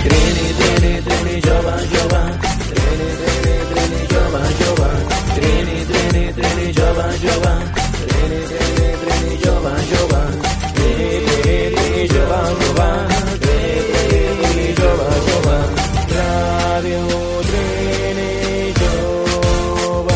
Trini, Trini, Trini, jove, jove. Trini, Trini, Trini, jove, jove. Trini, Trini, Trini, jove, jove. Trini, Trini, Trini, jove, jove. Trini, Trini, jove, jove. Trini, Trini, jove, jove. Ràdio Trini Jove.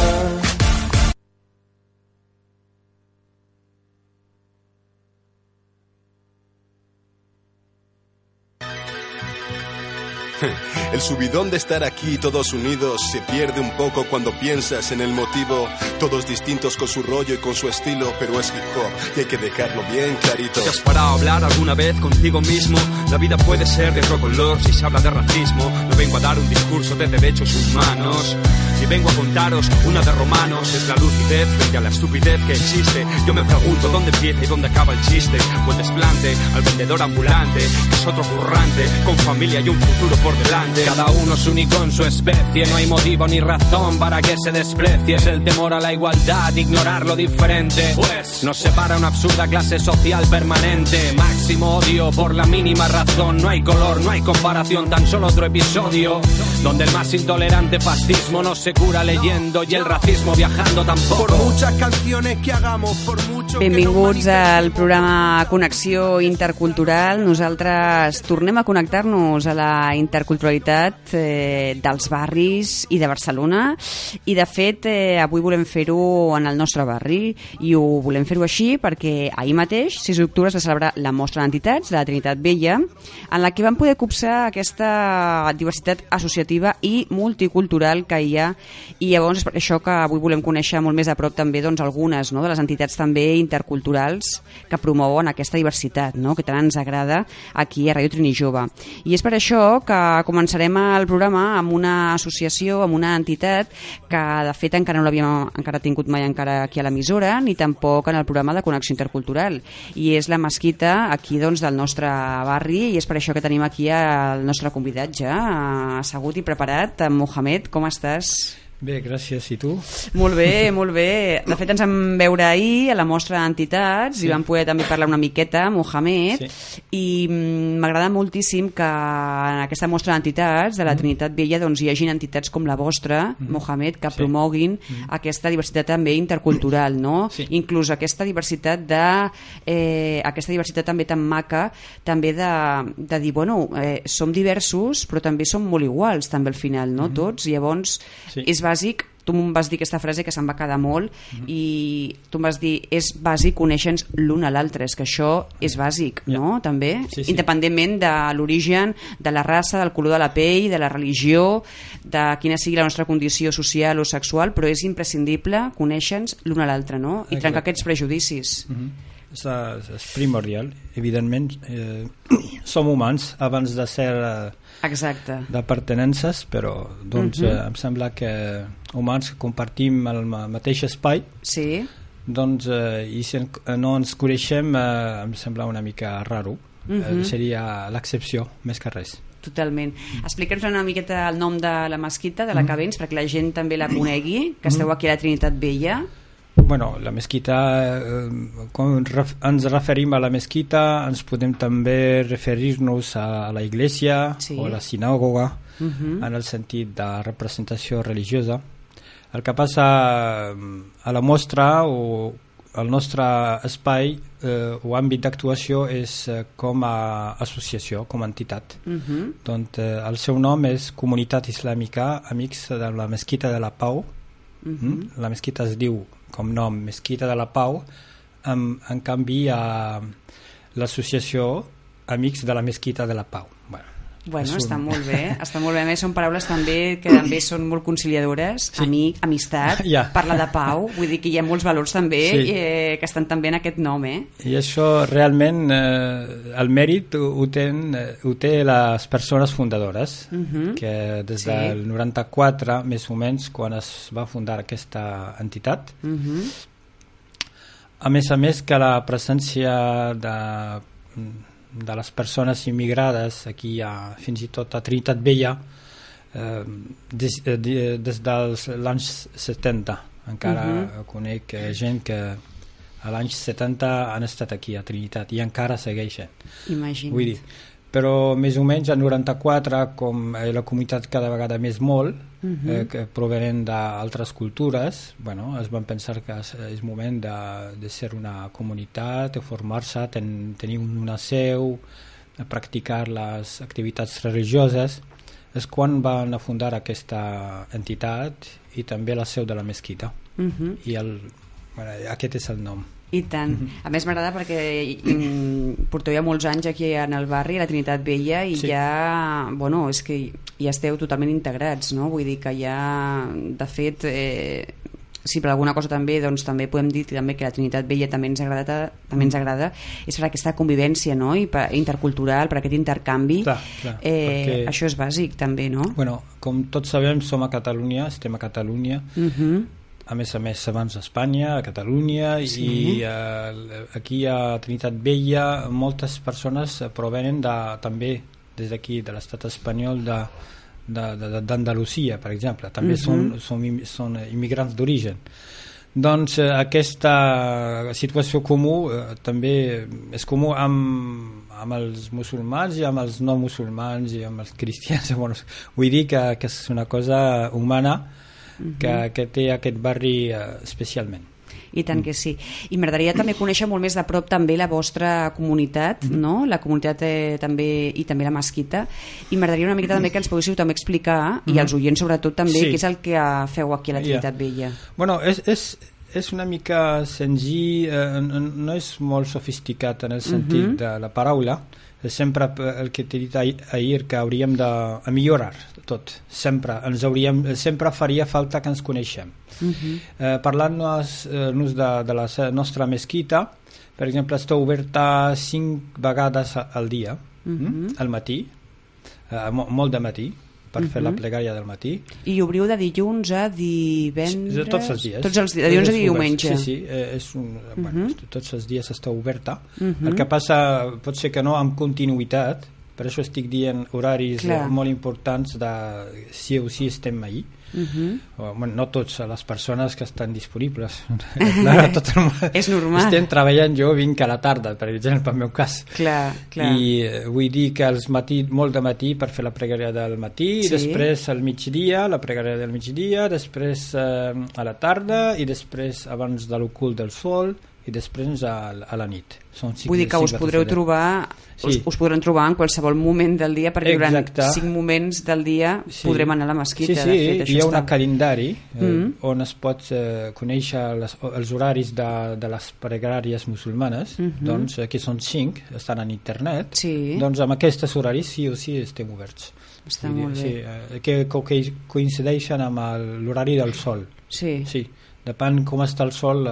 El subidón de estar aquí todos unidos se pierde un poco cuando piensas en el motivo. Todos distintos con su rollo y con su estilo, pero es hip hop y hay que dejarlo bien clarito. ¿Te has parado a hablar alguna vez contigo mismo? La vida puede ser de otro color si se habla de racismo. No vengo a dar un discurso de derechos humanos, ni vengo a contaros una de romanos. Es la lucidez frente a la estupidez que existe. Yo me pregunto dónde empieza y dónde acaba el chiste. O el desplante al vendedor ambulante, que es otro currante, con familia y un futuro por delante. Cada uno es único en su especie, no hay motivo ni razón para que se desprecie. Es el temor a la igualdad, ignorar lo diferente, pues nos separa una absurda clase social permanente. Máximo odio por la mínima razón. No hay color, no hay comparación, tan solo otro episodio donde el más intolerante fascismo no se cura leyendo y el racismo viajando tampoco. Por muchas canciones que hagamos, por mucho. Benvinguts al programa Connexió Intercultural. Nosaltres tornem a connectar-nos a la interculturalitat dels barris i de Barcelona, i de fet avui volem fer-ho en el nostre barri, i ho volem fer-ho així perquè ahir mateix, 6 d'octubre, es va celebrar la mostra d'entitats de la Trinitat Vella, en la que vam poder copsar aquesta diversitat associativa i multicultural que hi ha, i llavors és per això que avui volem conèixer molt més a prop també doncs, algunes, no, de les entitats també interculturals que promouen aquesta diversitat, no, que tant ens agrada aquí a Ràdio Trini Jove. I és per això que començarem el programa amb una associació, amb una entitat que de fet encara no l'havíem encara tingut mai encara aquí a l'emissora, ni tampoc en el programa de Connexió Intercultural, i és la mesquita aquí doncs, del nostre barri, i és per això que tenim aquí el nostre convidat ja assegut i preparat. Mohamed, com estàs? Bé, gràcies. I tu? Molt bé, molt bé. De fet, ens vam veure ahir a la mostra d'entitats, sí, i vam poder també parlar una miqueta, Mohamed, sí, i m'agrada moltíssim que en aquesta mostra d'entitats de la Trinitat Vella doncs, hi hagi entitats com la vostra, Mohamed, que promoguin aquesta diversitat també intercultural, no? Sí. Inclús aquesta diversitat aquesta diversitat també tan maca, també de dir, bueno, som diversos, però també som molt iguals, també al final, no? Tots, i llavors és bàsic, tu em vas dir aquesta frase que se'm va quedar molt, i tu em vas dir, és bàsic conèixer-nos l'un a l'altre, és que això és bàsic, no? També, independentment de l'origen, de la raça, del color de la pell, de la religió, de quina sigui la nostra condició social o sexual, però és imprescindible conèixer-nos l'un a l'altre, no? I trencar aquests prejudicis. És primordial, evidentment. Som humans abans de ser de pertenences, però doncs, em sembla que humans que compartim el mateix espai, doncs, i si no ens coneixem, em sembla una mica raro. Seria l'excepció, més que res. Totalment. Explica'ns una miqueta el nom de la mesquita, de la que vens, perquè la gent també la conegui, que esteu aquí a la Trinitat Vella. Bueno, la mesquita, quan ens referim a la mesquita, ens podem també referir-nos a la iglesia o a la sinagoga, en el sentit de representació religiosa. El que passa a la mostra o el nostre espai o àmbit d'actuació és com a associació, com a entitat. Doncs el seu nom és Comunitat Islàmica Amics de la Mesquita de la Pau. La mesquita es diu com nom Mesquita de la Pau, en canvi a l'associació Amics de la Mesquita de la Pau. Bueno, està molt bé, està molt bé. A més, són paraules també que també són molt conciliadores, amic, amistat, parlar de pau, vull dir que hi ha molts valors també que estan també en aquest nom, I això realment el mèrit ho té les persones fundadores, que des del 94, més o menys, quan es va fundar aquesta entitat. A més que la presència de les persones immigrades aquí fins i tot a Trinitat Vella des dels anys 70 encara conec gent que a l'any 70 han estat aquí a Trinitat i encara segueixen. Imagina't. Vull dir, però més o menys el 94, com la comunitat cada vegada més molt, que provenen d'altres cultures, es van pensar que és moment de ser una comunitat, de formar-se, tenir una seu, practicar les activitats religioses. És quan van fundar aquesta entitat i també la seu de la mesquita. I aquest és el nom. I tant. A més m'agrada perquè porteu ja molts anys aquí en el barri, a la Trinitat Vella, i ja, és que ja esteu totalment integrats, no? Vull dir que ja, de fet, si per alguna cosa també, doncs també podem dir també que la Trinitat Vella també ens agrada, és per aquesta convivència, no? I intercultural, per aquest intercanvi. Perquè això és bàsic també, no? Com tots sabem, som a Catalunya, estem a Catalunya, a més abans a Espanya, a Catalunya, i aquí a Trinitat Vella moltes persones provenen també des d'aquí, de l'estat espanyol, d'Andalusia, per exemple. També són immigrants d'origen. Doncs aquesta situació comú també és comú amb els musulmans i amb els no musulmans i amb els cristians. Vull dir que és una cosa humana que té aquest barri especialment. I tant que sí. I m'agradaria també conèixer molt més de prop també la vostra comunitat, no? La comunitat també i també la mesquita. I m'agradaria una miqueta també que ens poguéssiu també explicar, i els oients sobretot també, què és el que feu aquí a la Trinitat Vella. És una mica senzill, no és molt sofisticat en el sentit de la paraula. És sempre el que t'he dit ahir, que hauríem de millorar tot, sempre faria falta que ens coneixem. Parlant-nos de la nostra mesquita, per exemple, està oberta 5 vegades al dia, al matí, molt de matí, per fer la plegària del matí. I obriu de dilluns a divendres? Tots els dies. De dilluns a diumenge. Sí, tots els dies està oberta. El que passa pot ser que no amb continuïtat, per això estic dient horaris molt importants de sí o sí estem ahí. No tots les persones que estan disponibles. Tot el món. És normal. Estem treballant, jo vinc a la tarda, per exemple, pel meu cas. Clar. I vull dir que molt de matí per fer la pregària del matí, i després al migdia, la pregària del migdia, després a la tarda, i després abans de l'ocult del sol, i després a la nit. Vull dir que us podreu trobar, us podran trobar en qualsevol moment del dia, perquè durant 5 moments del dia podrem anar a la mesquita. Sí, hi ha un calendari on es pot conèixer els horaris de les pregàries musulmanes, doncs, que són 5, estan en internet, doncs amb aquests horaris sí o sí estem oberts. Està molt bé. Que coincideixen amb l'horari del sol. Sí. Depèn com està el sol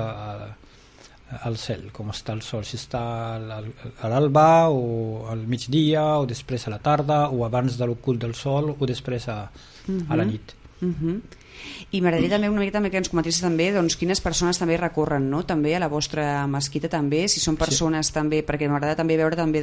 al cel, com està el sol, si està a l'alba o al migdia o després a la tarda o abans de l'ocult del sol o després a la nit. I m'agradaria també una mica que ens comentessis també quines persones també recorren, no? També a la vostra mesquita, també, si són persones també, perquè m'agrada també veure també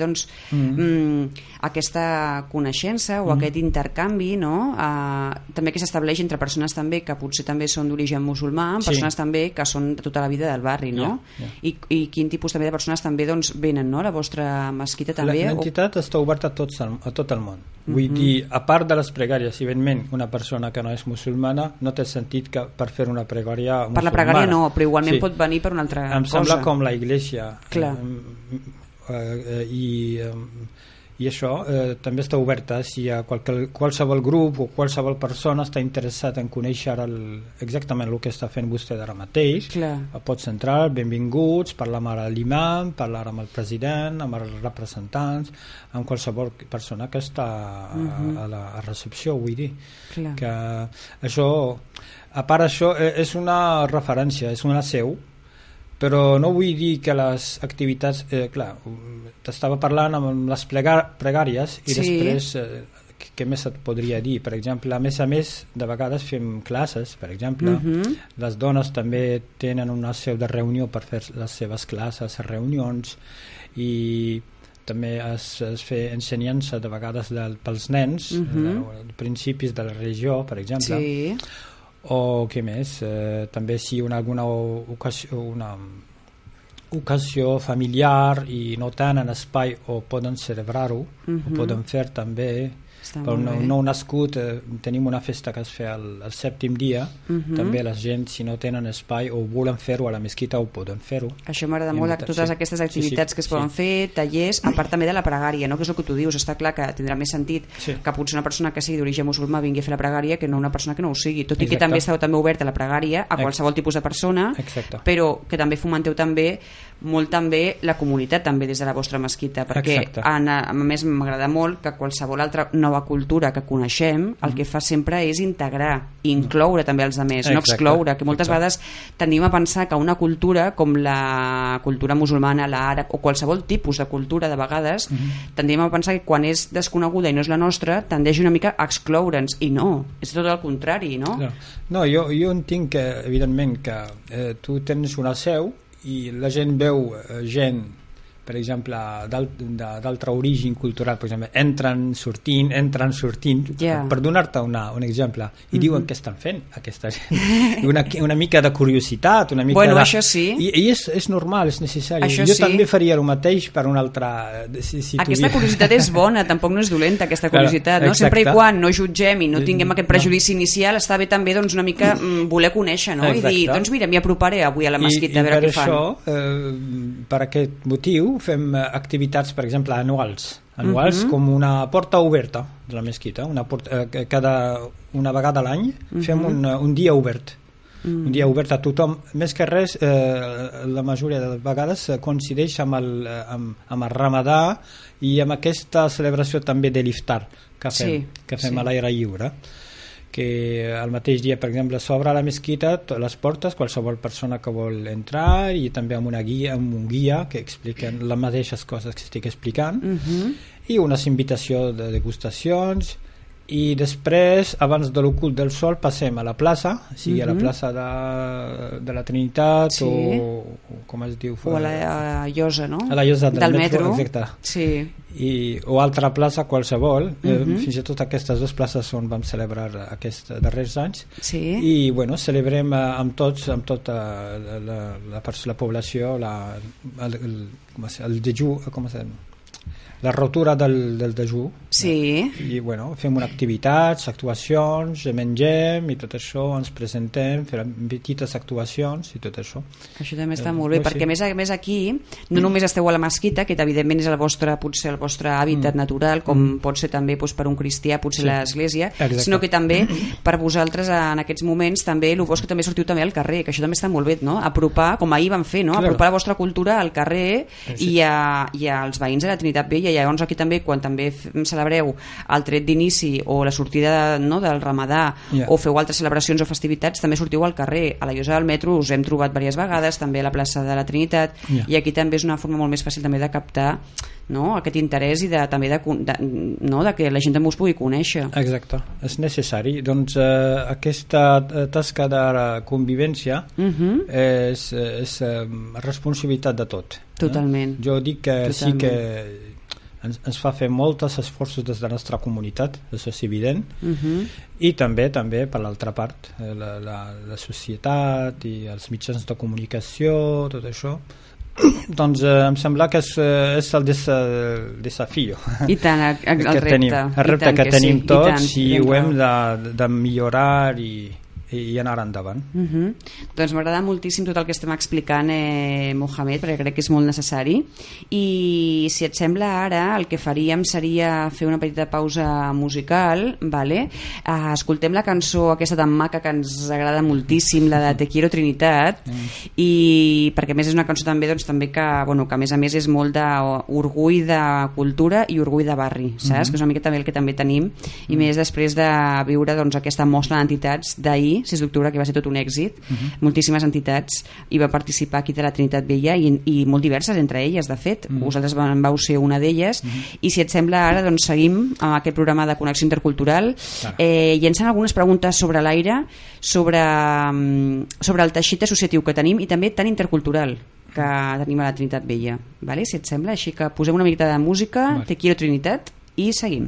aquesta coneixença o aquest intercanvi, no? També que s'estableix entre persones també que potser també són d'origen musulmà, persones també que són de tota la vida del barri, no? I quin tipus també de persones també venen, no? A la vostra mesquita també? L'entitat està oberta a tot el món. Vull dir, a part de les pregàries, evidentment una persona que no és musulmana no té sentit que per fer una pregària musulmana. Per la pregària no, però igualment pot venir per una altra cosa. Em sembla com la iglesia. Clar. I això també està oberta si qualsevol grup o qualsevol persona està interessat en conèixer exactament el que està fent vostè ara mateix. Pots entrar, benvinguts, parlar amb l'imam, parlar amb el president, amb els representants, amb qualsevol persona que està a la recepció, vull dir. Que això, a part això, és una referència, és una seu, però no vull dir que les activitats, clar, t'estava parlant amb les pregàries i després què més et podria dir? Per exemple, a més, de vegades fem classes, per exemple, les dones també tenen una seu de reunió per fer les seves classes, reunions, i també es fa ensenyança de vegades pels nens, principis de la religió, per exemple. O què més? També si en alguna ocasió ocasió familiar i no tant en espai o poden celebrar-ho, ho poden fer també. Per un nou nascut tenim una festa que es fa el 7è dia, també la gent, si no tenen espai o volen fer-ho a la mesquita, ho poden fer-ho. Això m'agrada molt, totes aquestes activitats que es poden fer, tallers, a part també de la pregària, no? Que és el que tu dius, està clar que tindrà més sentit que potser una persona que sigui d'origen musulmà vingui a fer la pregària que no una persona que no ho sigui, tot i que també esteu també oberta la pregària a qualsevol tipus de persona, però que també fomenteu també molt també la comunitat també des de la vostra mesquita, perquè a més m'agrada molt que qualsevol altra nova cultura que coneixem el que fa sempre és integrar i incloure també els altres, no excloure, que moltes vegades tendim a pensar que una cultura com la cultura musulmana, l'àrab o qualsevol tipus de cultura de vegades tendim a pensar que quan és desconeguda i no és la nostra tendeix una mica a excloure'ns i no, és tot el contrari, no? No, jo entenc que evidentment que tu tens una seu i la gent veu gent, per exemple, d'altre origen cultural, per exemple, entren, sortint, per donar-te un exemple, i diuen què estan fent aquesta gent. Una mica de curiositat, una mica això sí. I és normal, és necessari. Jo també faria el mateix per una altra... Aquesta curiositat és bona, tampoc no és dolenta, aquesta curiositat, no? Sempre i quan no jutgem i no tinguem aquest prejudici inicial, està bé també una mica voler conèixer, no? I dir, doncs mira, m'hi aproparé avui a la mesquita a veure què fan. I per això, per aquest motiu, fem activitats, per exemple, anuals com una porta oberta de la mesquita, una vegada a l'any fem un dia obert, un dia obert a tothom, més que res la majoria de vegades coincideix amb el Ramadà i amb aquesta celebració també de l'iftar que fem a l'aire lliure, que el mateix dia, per exemple, s'obre la mesquita, les portes, qualsevol persona que vol entrar, i també amb un guia que expliquen les mateixes coses que estic explicant, i unes invitacions de degustacions, i després, abans de l'ocult del sol, passem a la plaça, sigui a la plaça de la Trinitat o com es diu? O a la Llosa, no? A la Llosa del metro. Exacte. Sí. O altra plaça qualsevol, fins i tot aquestes dues places on vam celebrar aquests darrers anys, i bueno, celebrem amb tota la població el dejú, com es diu? La rotura del dejú, i bueno, fem activitats, actuacions, mengem i tot això, ens presentem, fem petites actuacions i tot això. Això també està molt bé, perquè a més aquí no només esteu a la mesquita, que evidentment és potser el vostre hàbitat natural, com pot ser també per un cristià, potser l'església, sinó que també per vosaltres en aquests moments també el bo és que també sortiu també al carrer, que això també està molt bé, no? Apropar, com ahir vam fer, no? Apropar la vostra cultura al carrer i als veïns de la Trinitat Vella. I llavors aquí també, quan també celebreu el tret d'inici o la sortida del Ramadà o feu altres celebracions o festivitats, també sortiu al carrer. A la Llosa del metro us hem trobat diverses vegades, també a la plaça de la Trinitat, i aquí també és una forma molt més fàcil també de captar aquest interès i també de que la gent també us pugui conèixer. Exacte, és necessari. Doncs aquesta tasca de convivència és responsabilitat de tot. Totalment. Jo dic que sí que ens fa fer molts esforços des de la nostra comunitat, això és evident, i també per l'altra part la societat i els mitjans de comunicació, tot això. Doncs em sembla que és el desafi i tant, el repte que tenim tots, i ho hem de millorar i anar endavant. Doncs m'agrada moltíssim tot el que estem explicant, Mohamed, perquè crec que és molt necessari, i si et sembla ara el que faríem seria fer una petita pausa musical, vale? Escoltem la cançó aquesta tan maca que ens agrada moltíssim, la de Te quiero Trinitat, i perquè a més és una cançó també que a més és molt d'orgull de cultura i orgull de barri, saps? Que és una mica també el que també tenim, i més després de viure aquesta mostra d'entitats d'ahir, 6 d'octubre, que va ser tot un èxit, moltíssimes entitats hi va participar aquí de la Trinitat Vella i molt diverses entre elles, de fet vosaltres vau ser una d'elles, i si et sembla ara doncs seguim amb aquest programa de connexió intercultural, llençant algunes preguntes sobre l'aire, sobre el teixit associatiu que tenim i també tan intercultural que tenim a la Trinitat Vella, vale? Si et sembla, així que posem una miqueta de música, Te quiero Trinitat, i seguim.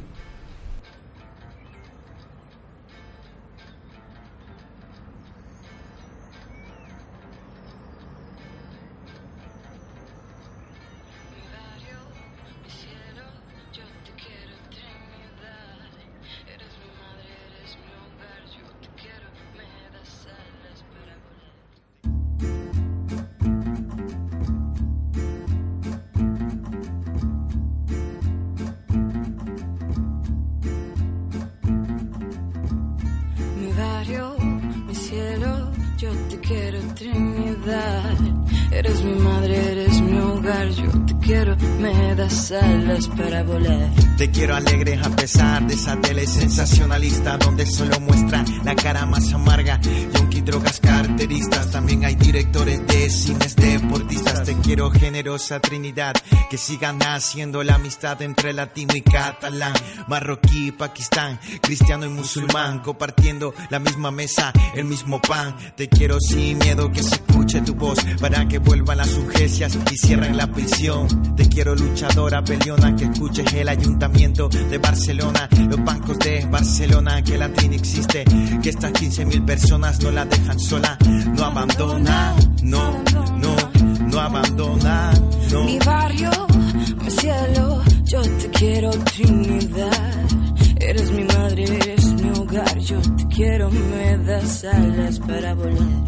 Trinidad. Eres mi madre, eres mi hogar. Yo te quiero, me das alas para volar. Te quiero alegre a pesar de esa tele sensacionalista donde solo muestran la cara más amarga. Yonki, drogas, carteristas. También hay directores de cines, deportistas. Te quiero generosa Trinidad, que sigan haciendo la amistad entre latino y catalán, marroquí, Pakistán, cristiano y musulmán, compartiendo la misma mesa, el mismo pan. Te quiero sin miedo, que se escuche tu voz para que vuelvan las urgencias y cierren la prisión. Te quiero luchadora, peleona, que escuches el ayuntamiento de Barcelona, los bancos de Barcelona, que la Trini existe, que estas 15.000 personas no la dejan sola. No abandona, no, no, no abandona, no. Mi barrio, mi cielo, yo te quiero Trinidad. Eres mi madre, eres mi hogar. Yo te quiero, me das alas para volar.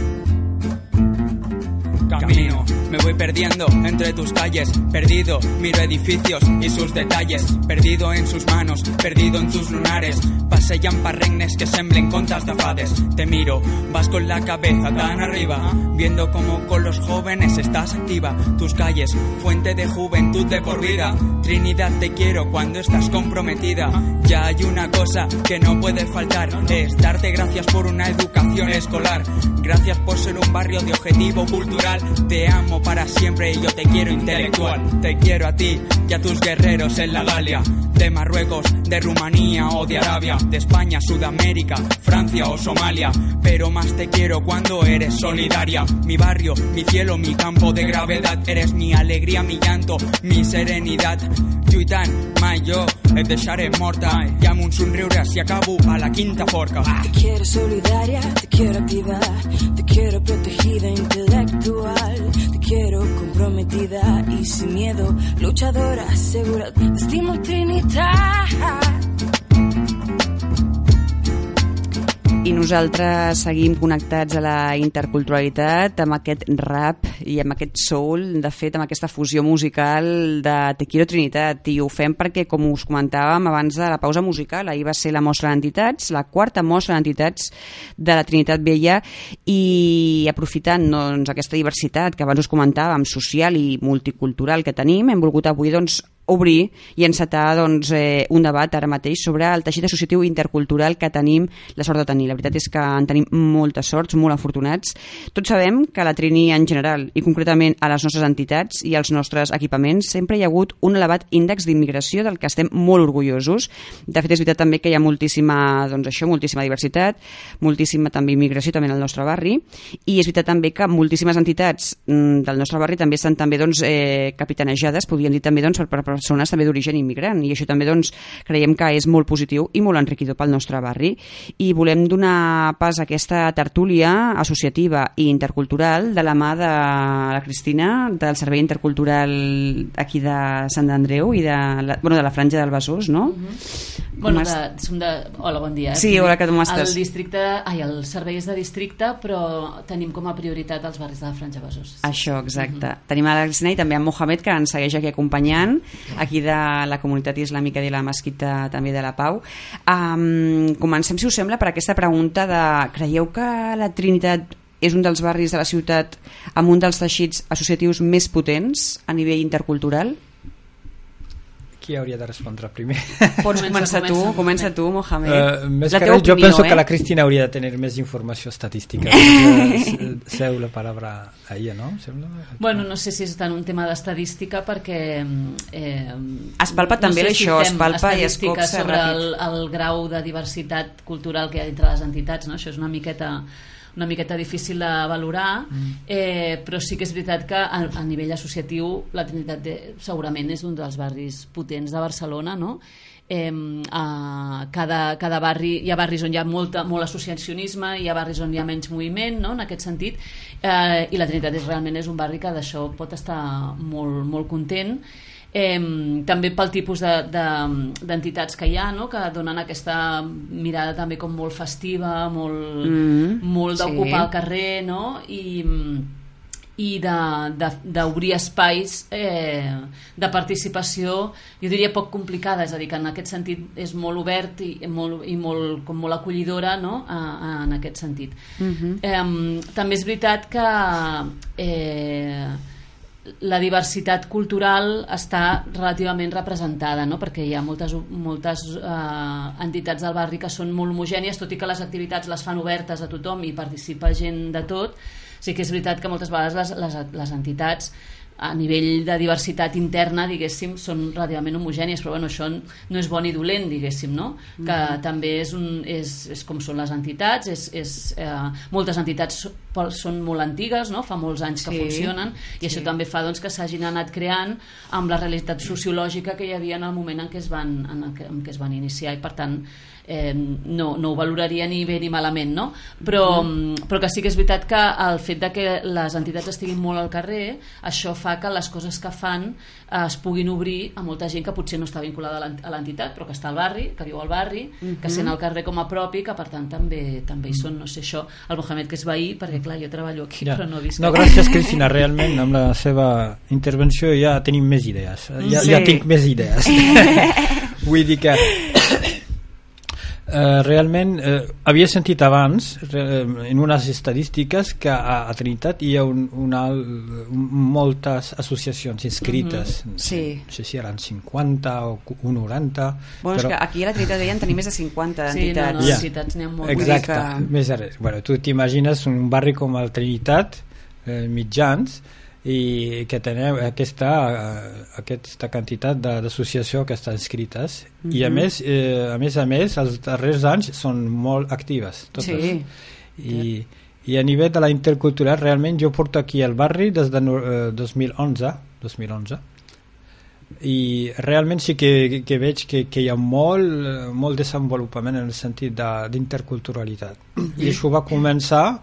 Camino, me voy perdiendo entre tus calles. Perdido, miro edificios y sus detalles. Perdido en sus manos, perdido en tus lunares. Passejan per regnes que semblen contes de fades. Te miro, vas con la cabeza tan arriba, viendo como con los jóvenes estás activa. Tus calles, fuente de juventud de por vida. Trinidad, te quiero cuando estás comprometida. Ya hay una cosa que no puede faltar, es darte gracias por una educación escolar. Gracias por ser un barrio de objetivo cultural. Te amo para siempre y yo te quiero intelectual. Te quiero a ti y a tus guerreros en la Galia, de Marruecos, de Rumanía o de Arabia, de España, Sudamérica, Francia o Somalia. Pero más te quiero cuando eres solidaria. Mi barrio, mi cielo, mi campo de gravedad. Eres mi alegría, mi llanto, mi serenidad. Lluitant, mai jo et deixaré morta. I amb un somriure si acabo a la quinta forca. Te quiero solidaria, te quiero activa, te quiero protegida intelectual, te quiero comprometida y sin miedo, luchadora, segura, t'estimo Trinitat. I nosaltres seguim connectats a la interculturalitat amb aquest rap i amb aquest soul, de fet amb aquesta fusió musical de Te quiero Trinitat, i ho fem perquè, com us comentàvem abans de la pausa musical, ahir va ser la mostra d'entitats, la quarta mostra d'entitats de la Trinitat Vella, i aprofitant doncs, aquesta diversitat que abans us comentàvem, social i multicultural que tenim, hem volgut avui doncs obrir i encetar doncs, un debat ara mateix sobre el teixit associatiu intercultural que tenim la sort de tenir. La veritat és que en tenim molta sort, molt afortunats. Tots sabem que a la Trini en general i concretament a les nostres entitats i als nostres equipaments sempre hi ha hagut un elevat índex d'immigració del que estem molt orgullosos. De fet és veritat també que hi ha moltíssima, doncs això, moltíssima diversitat, moltíssima també immigració també en el nostre barri, i és veritat també que moltíssimes entitats del nostre barri també estan també, doncs, capitanejades, podríem dir també doncs, per persones també d'origen immigrant, i això també doncs, creiem que és molt positiu i molt enriquidor pel nostre barri. I volem donar pas a aquesta tertúlia associativa i intercultural de la mà de la Cristina, del Servei Intercultural aquí de Sant Andreu i de la Franja del Besòs, no? Bueno, som de... Hola, bon dia. Sí, hola, com estàs? El servei és de districte, però tenim com a prioritat els barris de la Franja Besòs. Això, exacte. Tenim a la Cristina i també a Mohamed, que ens segueix aquí acompanyant, aquí de la comunitat islàmica de la Mesquita també de la Pau. Comencem, si us sembla, per aquesta pregunta de: creieu que la Trinitat és un dels barris de la ciutat amb un dels teixits associatius més potents a nivell intercultural? Qui hauria de respondre primer? Pots comença tu, Mohamed. Més que res, jo penso que la Cristina hauria de tenir més informació estadística. Seu la paraula a ella, no? Bueno, no sé si és tant un tema d'estadística, perquè es palpa també això, es palpa i es copsa sobre el grau de diversitat cultural que hi ha dintre les entitats, no? Això és una miqueta difícil de valorar, però sí que és veritat que a nivell associatiu la Trinitat segurament és un dels barris potents de Barcelona, no? Cada barri, hi ha barris on hi ha molt associacionisme, hi ha barris on hi ha menys moviment, no? En aquest sentit, i la Trinitat realment és un barri que d'això pot estar molt, molt content. També pel tipus d'entitats que hi ha, no? Que donen aquesta mirada també com molt festiva, molt d'ocupar el carrer, no? i d'obrir espais de participació, jo diria poc complicada, és a dir, que en aquest sentit és molt obert i molt acollidora, no? En aquest sentit. També és veritat que la diversitat cultural està relativament representada, no? Perquè hi ha moltes entitats del barri que són molt homogènies, tot i que les activitats les fan obertes a tothom i participa gent de tot. Sí que és veritat que moltes vegades les entitats a nivell de diversitat interna, diguéssim, són relativament homogènies, però bueno, això no és bon i dolent, diguéssim, no? Que també és com són les entitats, moltes entitats són molt antigues, no? Fa molts anys que funcionen, i això també fa doncs, que s'hagin anat creant amb la realitat sociològica que hi havia en el moment en què es van iniciar, i per tant no ho valoraria ni bé ni malament, no? Però que sí que és veritat que el fet de que les entitats estiguin molt al carrer, això fa que les coses que fan es puguin obrir a molta gent que potser no està vinculada a l'entitat, però que està al barri, que viu al barri, que sent el carrer com a propi, que per tant també hi són, no sé, això, el Mohamed, que és veí, perquè clar, jo treballo aquí, però no visc. No, gràcies, Cristina, realment amb la seva intervenció ja tenim més idees, ja tinc més idees. Vull dir que realment havia sentit abans en unes estadístiques que a Trinitat hi ha moltes associacions inscrites, no sé si eren 50 o 90. Bueno, és que aquí a la Trinitat deien tenir més de 50 entitats. Sí, entitats n'hi ha molt. Exacte, més de res. Bueno, tu t'imagines un barri com el Trinitat, mitjans, i que tenim aquesta quantitat d'associacions que estan inscrites, i a més els darrers anys són molt actives totes. I a nivell de la intercultural realment jo porto aquí al barri des de 2011 i realment sí que veig que hi ha molt desenvolupament en el sentit d'interculturalitat, i això va començar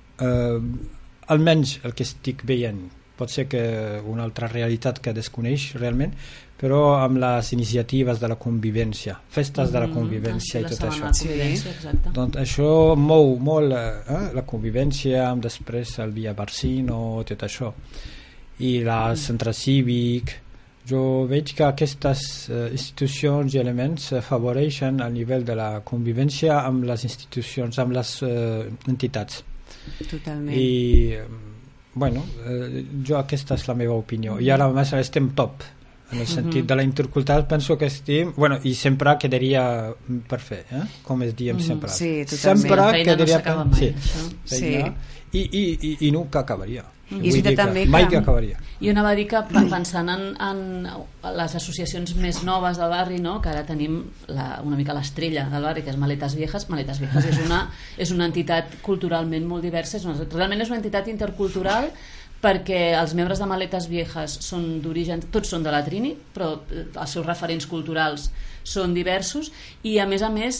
almenys el que estic veient, pot ser que una altra realitat que desconeix realment, però amb les iniciatives de la convivència, festes de la convivència i tot això. Doncs això mou molt la convivència, amb després el Via Barsino, tot això, i el centre cívic. Jo veig que aquestes institucions i elements afavoreixen a nivell de la convivència amb les institucions, amb les entitats. Totalment. I bueno, jo aquesta és la meva opinió, i ara més estem top en el sentit de la intercultural, penso que estem, bueno, i sempre quedaria per fer, com es diem sempre, sempre quedaria per fer, i nunca acabaria, mai que acabaria. I anava a dir que pensant en les associacions més noves del barri, no? Que ara tenim una mica l'estrella del barri, que és Maletas Viejas. Maletas Viejas és una entitat culturalment molt diversa, realment és una entitat intercultural, perquè els membres de Maletas Viejas són d'origen, tots són de la Trini, però els seus referents culturals són diversos, i a més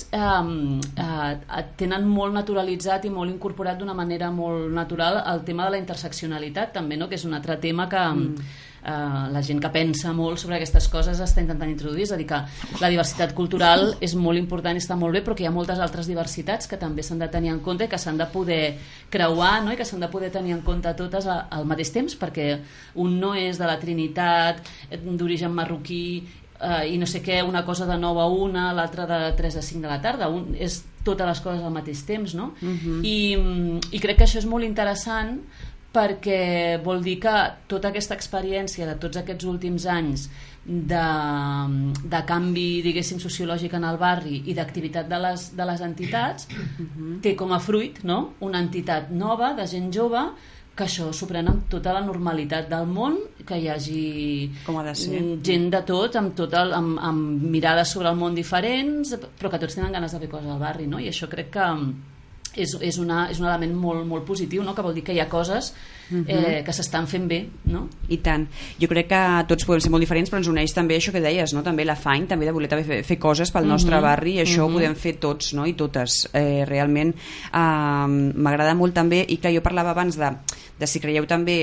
tenen molt naturalitzat i molt incorporat d'una manera molt natural el tema de la interseccionalitat també, no? Que és un altre tema que la gent que pensa molt sobre aquestes coses està intentant introduir, és a dir, que la diversitat cultural és molt important i està molt bé, però que hi ha moltes altres diversitats que també s'han de tenir en compte i que s'han de poder creuar, no? I que s'han de poder tenir en compte totes al mateix temps, perquè un no és de la Trinitat, d'origen marroquí, i no sé què, una cosa de 9 a 1, l'altra de 3 a 5 de la tarda, és totes les coses al mateix temps, no? I crec que això és molt interessant, perquè vol dir que tota aquesta experiència de tots aquests últims anys de canvi, diguéssim, sociològic en el barri i d'activitat de les entitats té com a fruit, no? Una entitat nova, de gent jove, que això s'ho pren amb tota la normalitat del món, que hi hagi gent de tot, amb mirades sobre el món diferents, però que tots tenen ganes de fer coses al barri, no? I això crec que és un element molt, molt positiu, no? Que vol dir que hi ha coses que s'estan fent bé, no? I tant. Jo crec que tots podem ser molt diferents, però ens uneix també això que deies, no? També l'afany també de voler fer coses pel nostre barri, i això ho podem fer tots, no? I totes. Realment m'agrada molt també, i que jo parlava abans de si creieu també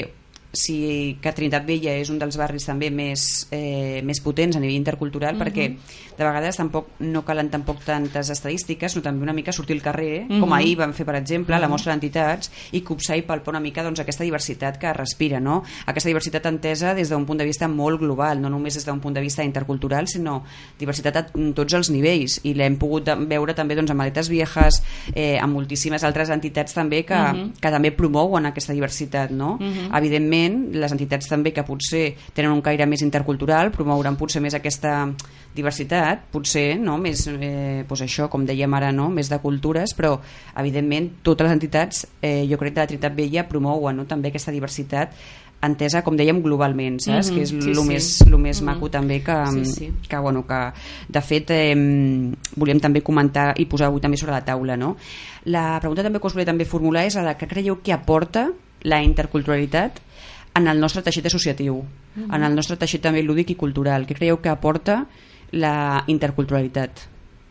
sí que Trinitat Vella és un dels barris també més potents a nivell intercultural, perquè de vegades no calen tampoc tantes estadístiques, sinó també una mica sortir al carrer, com ahir vam fer, per exemple, la mostra d'entitats, i copsar i palpar una mica aquesta diversitat que respira, no? Aquesta diversitat entesa des d'un punt de vista molt global, no només des d'un punt de vista intercultural, sinó diversitat a tots els nivells, i l'hem pogut veure també amb Maletes Viejas, amb moltíssimes altres entitats també que també promouen aquesta diversitat, no? Evidentment, les entitats també que potser tenen un caire més intercultural promouran potser més aquesta diversitat, potser, no? Més, doncs això, com dèiem ara, no? Més de cultures, però evidentment totes les entitats, jo crec que de la Trinitat Vella promouen, no? També aquesta diversitat entesa, com dèiem, globalment, saps? Que és el més maco també que de fet volíem també comentar i posar avui també sobre la taula, no? La pregunta també que us volia també formular és la que creieu que aporta la interculturalitat en el nostre teixit associatiu, en el nostre teixit també lúdic i cultural. Què creieu que aporta la interculturalitat?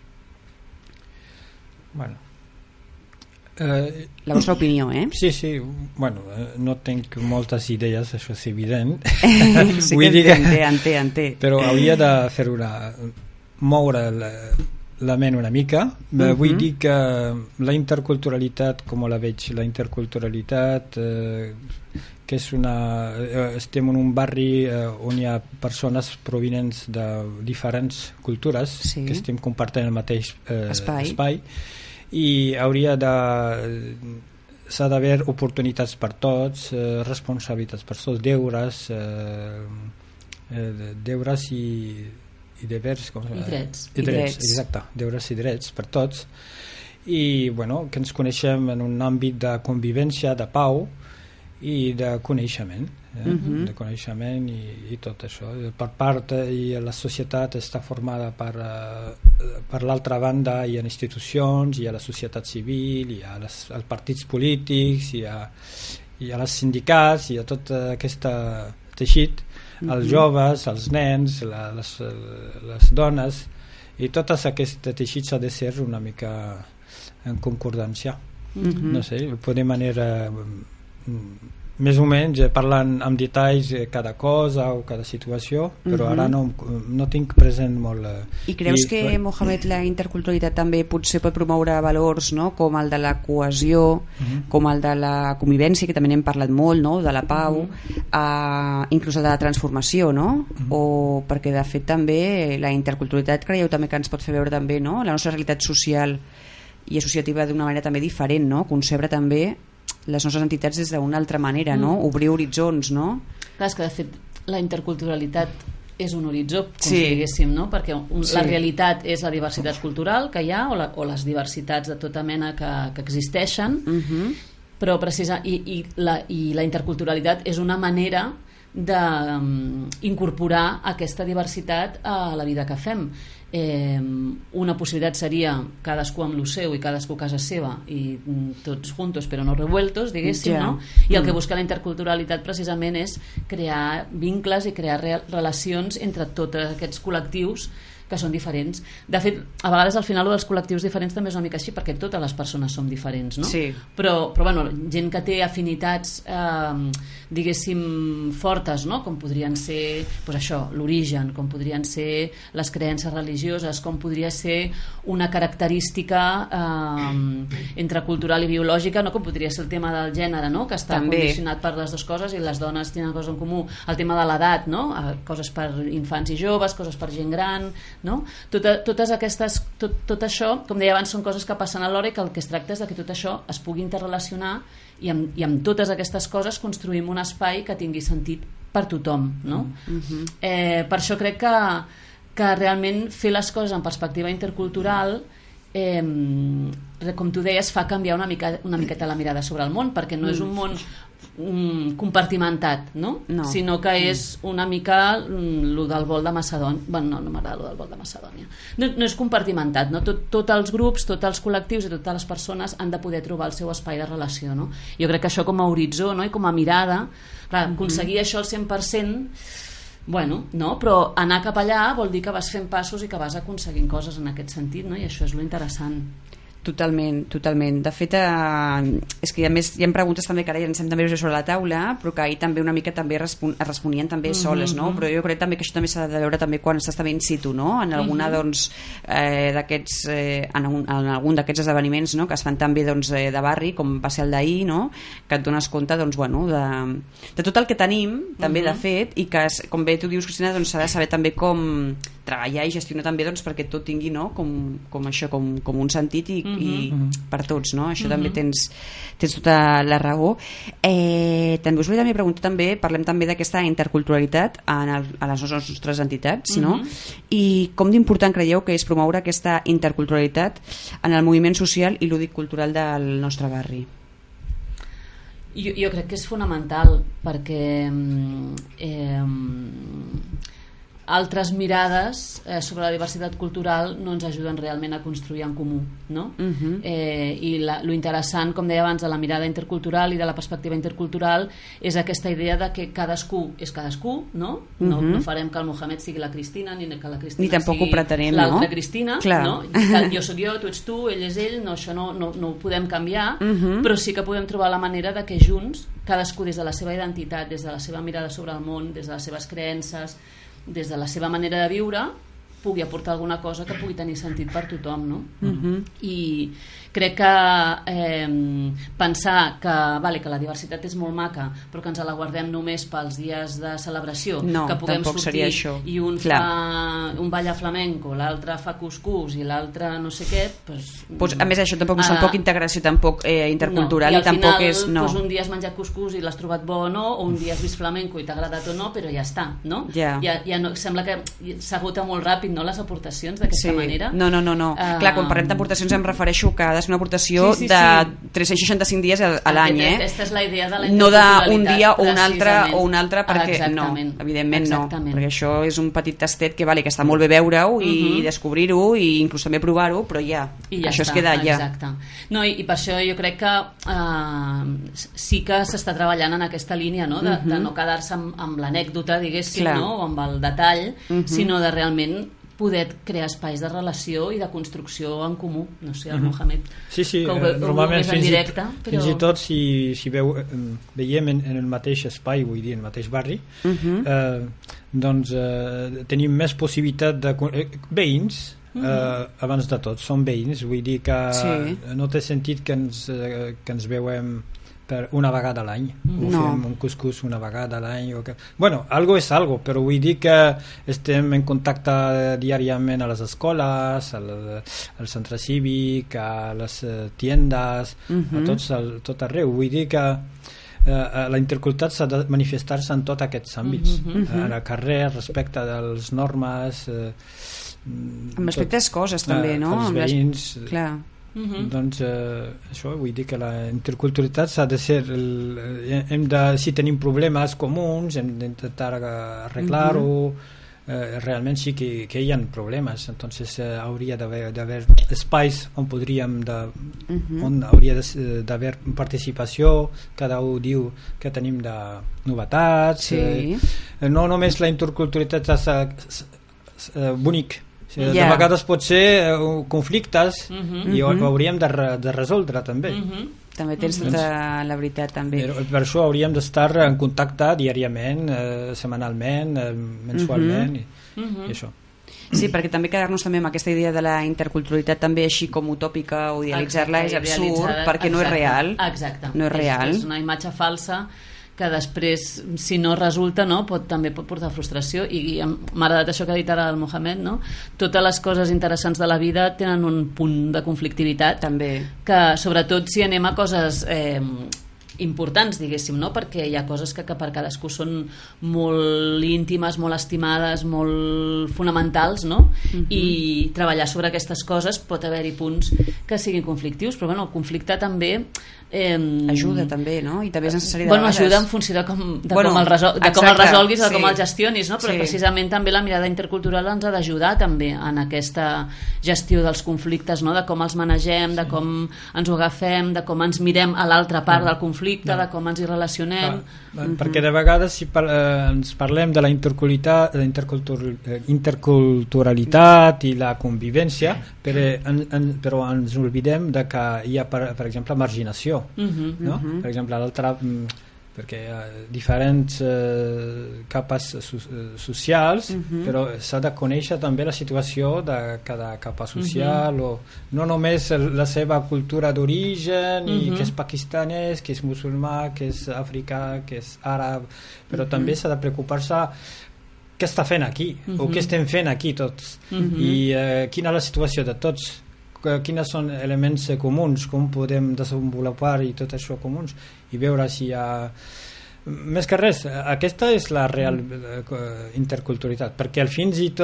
Bueno, la vostra opinió, Sí, bueno, no tinc moltes idees, això és evident. Sí que enté. Però hauria de fer moure la ment una mica. Vull dir que la interculturalitat, com la veig, la interculturalitat que és estem en un barri on hi ha persones provinents de diferents cultures que estem compartint el mateix espai, i s'ha d'haver oportunitats per tots, responsabilitats per tots, deures i devers, i drets, exacte, deures i drets per tots, i bueno, que ens coneixem en un àmbit de convivència, de pau i de coneixement, de coneixement i tot això. Per part, i la societat està formada per l'altra banda, hi ha institucions, hi ha la societat civil, hi ha els partits polítics, hi ha els sindicats, hi ha tot aquest teixit, els joves, els nens, les dones, i tot aquest teixit s'ha de ser una mica en concordància. No sé, podem anar més o menys parlant amb detalls cada cosa o cada situació, però ara no tinc present molt. I creus que, Mohamed, la interculturalitat també potser pot promoure valors, no? Com el de la cohesió, com el de la convivència, que també n'hem parlat molt, no? De la pau, inclús el de la transformació, no? O perquè de fet també la interculturalitat creieu també que ens pot fer veure també, no? La nostra realitat social i associativa d'una manera també diferent, no? Concebre també les nostres entitats des d'una altra manera, no? Obrir horitzons, no? Clar, és que de fet la interculturalitat és un horitzó, com si diguéssim, no? Perquè la realitat és la diversitat cultural que hi ha, o les diversitats de tota mena que existeixen, però i la interculturalitat és una manera d'incorporar aquesta diversitat a la vida que fem. Una possibilitat seria cadascú amb lo seu i cadascú a casa seva i tots juntos però no revueltos, diguéssim, no? I el que busca la interculturalitat precisament és crear vincles i crear relacions entre tots aquests col·lectius que són diferents. De fet, a vegades al final dels col·lectius diferents també és una mica així, perquè totes les persones som diferents, no? Sí. Però bueno, gent que té afinitats diguéssim fortes, no? Com podrien ser doncs això, l'origen, com podrien ser les creences religioses, com podria ser una característica entre cultural i biològica, no? Com podria ser el tema del gènere, no? Que està condicionat per les dues coses i les dones tenen coses en comú, el tema de l'edat, no? Coses per infants i joves, coses per gent gran, no? Tot això, com deia abans, són coses que passen alhora i que el que es tracta és que tot això es pugui interrelacionar i amb totes aquestes coses construïm un espai que tingui sentit per tothom, no? Per això crec que realment fer les coses en perspectiva intercultural, com tu deies, fa canviar una miqueta la mirada sobre el món, perquè no és un món compartimentat, no? Sinó que és una mica lo del vol de Macedònia. Bueno, no m'agrada lo del vol de Macedònia. No és compartimentat, no? Tots els grups, tots els col·lectius i totes les persones han de poder trobar el seu espai de relació, no? Jo crec que això com a horitzó, no? I com a mirada, clar, aconseguir això al 100%, bueno, no? Però anar cap allà vol dir que vas fent passos i que vas aconseguint coses en aquest sentit, no? I això és lo interessant. Totalment, totalment. De fet, és que a més hi ha preguntes també que ara llancem també sobre la taula, però que ahir també una mica també responien també soles, no? Però jo crec també que això també s'ha de veure també quan estàs també in situ, no? En alguna, doncs, d'aquests, en algun d'aquests esdeveniments, no? Que es fan també, doncs, de barri, com va ser el d'ahir, no? Que et dones compte, doncs, bueno, de tot el que tenim, també, de fet, i que, com bé tu dius, Cristina, doncs s'ha de saber també com treballar i gestionar també, doncs, perquè tot tingui, no? Com això, com un sentit i per tots, no? Això també tens tota la raó. També us volia preguntar també, parlem també d'aquesta interculturalitat a les nostres entitats, no? I com d'important creieu que és promoure aquesta interculturalitat en el moviment social i lúdic cultural del nostre barri? Jo crec que és fonamental, perquè altres mirades sobre la diversitat cultural no ens ajuden realment a construir en comú, no? I lo interessant, com deia abans, de la mirada intercultural i de la perspectiva intercultural és aquesta idea de que cadascú és cadascú, no? No farem que el Mohamed sigui la Cristina ni que la Cristina sigui l'altra Cristina, no? Jo sóc jo, tu ets tu, ell és ell, no, això no ho podem canviar, però sí que podem trobar la manera de que junts, cadascú des de la seva identitat, des de la seva mirada sobre el món, des de les seves creences, des de la seva manera de viure, pugui aportar alguna cosa que pugui tenir sentit per tothom, no? I crec que pensar que la diversitat és molt maca, però que ens la guardem només pels dies de celebració, que puguem sortir i un fa un ball flamenco, l'altre fa cuscús i l'altre no sé què, doncs, a més això tampoc és tampoc integració tampoc intercultural, i tampoc és... I al final un dia has menjat cuscús i l'has trobat bo o no, o un dia has vist flamenco i t'ha agradat o no, però ja està, no? Ja no, sembla que s'agota molt ràpid, no, les aportacions d'aquesta manera. No. Clar, quan parlem d'aportacions em refereixo que ha de ser una aportació de 365 dies a l'any, Aquesta és la idea de la no d'un dia o un altre, perquè no, evidentment no, perquè això és un petit tastet que està molt bé veure-ho i descobrir-ho i inclús també provar-ho, però això es queda allà. Exacte. No, i per això jo crec que sí que s'està treballant en aquesta línia, no? De no quedar-se amb l'anècdota, diguéssim, no? O amb el detall, sinó de realment poder crear espais de relació i de construcció en comú. No sé, el Mohamed, que normalment fins i tot si veiem en el mateix espai, vull dir, en el mateix barri, doncs tenim més possibilitat de... Veïns, abans de tot, són veïns, vull dir que no té sentit que ens veuem per una vegada a l'any, o fem un cuscús una vegada a l'any, bueno, algo és algo, però vull dir que estem en contacte diàriament a les escoles, al centre cívic, a les tiendes, a tot arreu. Vull dir que la interculturalitat s'ha de manifestar-se en tots aquests àmbits, al carrer, respecte de les normes, amb respecte a les coses també, no? Els veïns, clar. Doncs això, vull dir que la interculturalitat s'ha de ser si tenim problemes comuns hem d'intentar arreglar-ho, realment sí que hi ha problemes, entonces hauria d'haver espais on on hauria d'haver participació, cada un diu que tenim de novetats, no només la interculturalitat és bonic, de vegades pot ser conflictes i ho hauríem de resoldre també. També tens tota la veritat també. Per això hauríem d'estar en contacte diàriament, setmanalment, mensualment i això. Sí, perquè també quedar-nos també amb aquesta idea de la interculturalitat també així com utòpica o idealitzar-la és absurd, perquè no és real. Exacte. No és real. És una imatge falsa que després, si no resulta, no, també pot portar frustració, i m'ha agradat això que ha dit ara el Mohamed, no? Totes les coses interessants de la vida tenen un punt de conflictivitat, també, que sobretot si anem a coses importants, diguéssim, no? Perquè hi ha coses que per cadascú són molt íntimes, molt estimades, molt fonamentals, no? I treballar sobre aquestes coses pot haver-hi punts que siguin conflictius, però bueno, el conflicte també ajuda també, no? I també és necessari de vegades. Ajuda en funció de com el resolguis, de com el gestionis, no? Però precisament també la mirada intercultural ens ha d'ajudar també en aquesta gestió dels conflictes, no? De com els manegem, de com ens ho agafem, de com ens mirem a l'altra part del conflicte, conflicte, de com ens hi relacionem. Perquè de vegades si ens parlem de la interculturalitat i la convivència, però ens oblidem de que hi ha, per exemple, marginació, no? Per exemple, l'altre, perquè hi ha diferents capes socials, però s'ha de conèixer també la situació de cada capa social, o no només la seva cultura d'origen, i que és pakistanès, que és musulmà, que és africà, que és àrab, però també s'ha de preocupar-se què està fent aquí, o què estem fent aquí tots, i quina és la situació de tots, quins són elements comuns, com podem desenvolupar i tot això comuns, i veure si hi ha... Més que res, aquesta és la real interculturalitat, perquè al fins i